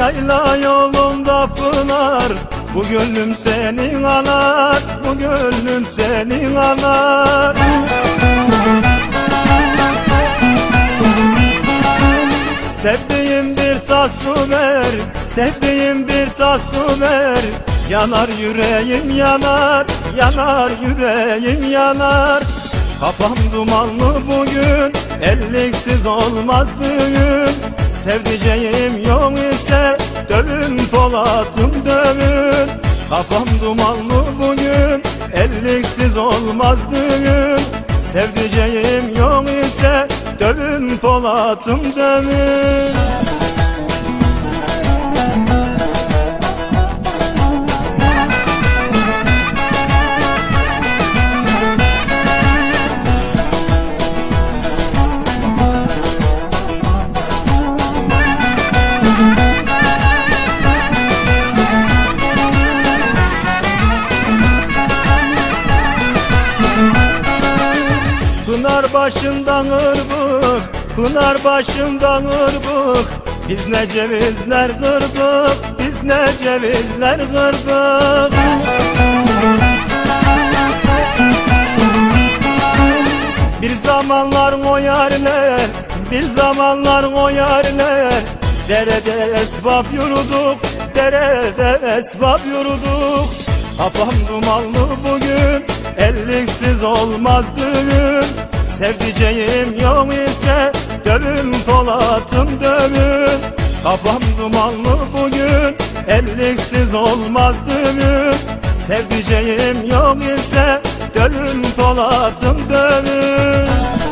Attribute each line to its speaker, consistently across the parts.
Speaker 1: Yayla yolunda pınar, bu gönlüm senin anar, bu gönlüm senin anar. Sevdiğim bir tas su ver, sevdiğim bir tas su ver. Yanar yüreğim yanar, yanar yüreğim yanar. Kafam dumanlı bugün, elliksiz olmaz düğün. Sevdiceğim yok ise dövün Polat'ım dövün. Kafam dumanlı bugün, elliksiz olmaz düğün. Sevdiceğim yok ise dövün Polat'ım dövün. Pınar başından ırbık, pınar başından ırbık. Biz ne cevizler kırdık, biz ne cevizler kırdık. Bir zamanlar o yerler, bir zamanlar o yerler. Derede esbab yürüdük, derede esbab yürüdük. Kafam dumanlı bugün, elliksiz olmaz düğün. Sevdiceğim yok ise dövün Polat'ım dövün. Kafam dumanlı bugün, elliksiz olmaz düğün. Sevdiceğim yok ise dövün Polat'ım dövün.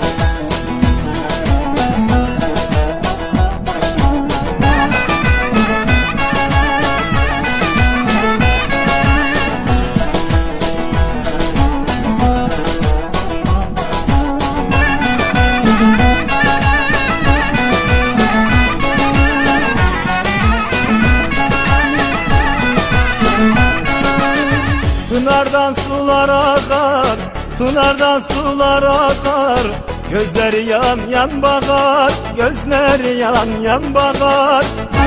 Speaker 1: Pınardan sular akar, pınardan sular akar. Gözleri yan yan bakar, gözleri yan yan bakar.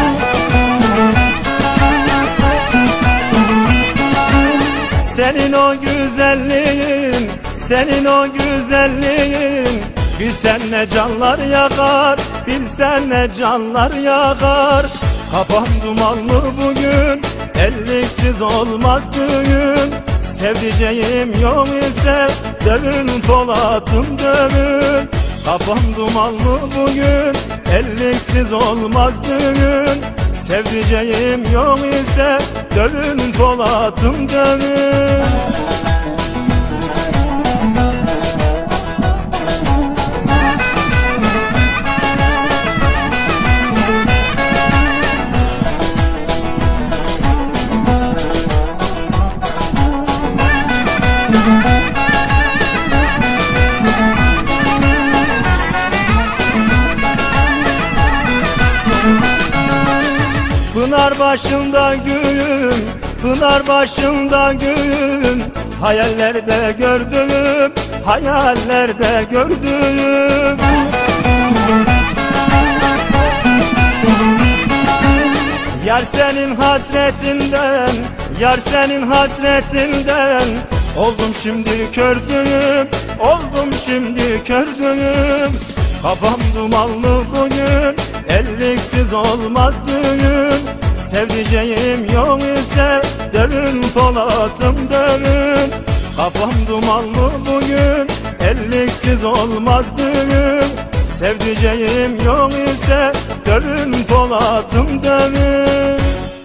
Speaker 1: Senin o güzelliğin, senin o güzelliğin. Bilsen ne canlar yakar, bilsen ne canlar yakar. Kafam dumanlı bugün, elliksiz olmaz düğün. Sevdiceğim yok ise dövün Polat'ım dövün. Kafam dumanlı bugün, elliksiz olmaz düğün. Sevdiceğim yok ise dövün Polat'ım dövün. Pınar başında gün, pınar başında gün. Hayallerde gördüm, hayallerde gördüm. Yar senin hasretinden, yar senin hasretinden. Oldum şimdi kördüm, oldum şimdi kördüm. Kafam dumanlı bugün, elliksiz olmaz düğün. Sevdiceğim yok ise dövün Polat'ım dövün. Kafam dumanlı bugün, elliksiz olmaz düğün. Sevdiceğim yok ise dövün Polat'ım dövün.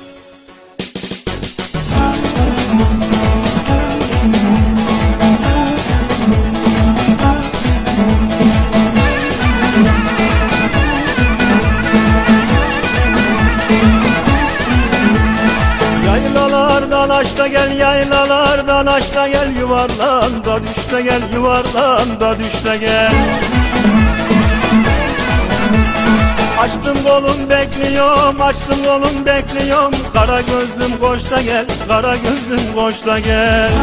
Speaker 1: Yaylalardan aşta gel, yaylalardan aşta gel. Yuvarlan da düş de gel, yuvarlan da düş de gel. Açtım kolum bekliyorum, açtım kolum bekliyorum. Kara gözlüm koş da gel, kara gözlüm koş da gel.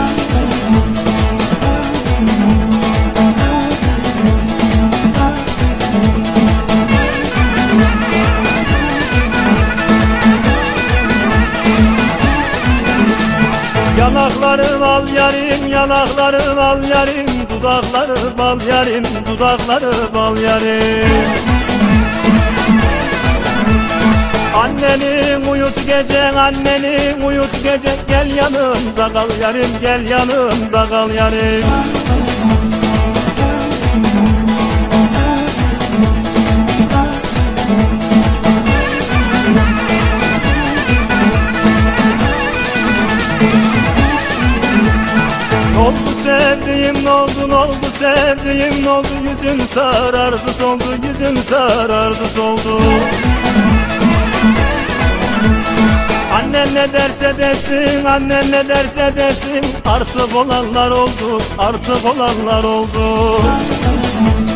Speaker 1: yanakları bal yarim, dudakları bal yarim, dudakları bal yarim. Anneni uyut gece, anneni uyut gece, gel yanımda kal yarim, gel yanımda kal yarim. Oldu sevdiğim, ne oldu sevdiğim, ne oldu? Yüzün sarardı soldu, yüzün sarardı soldu. Annen ne derse desin, annen ne derse desin, artık olanlar oldu, artık olanlar oldu.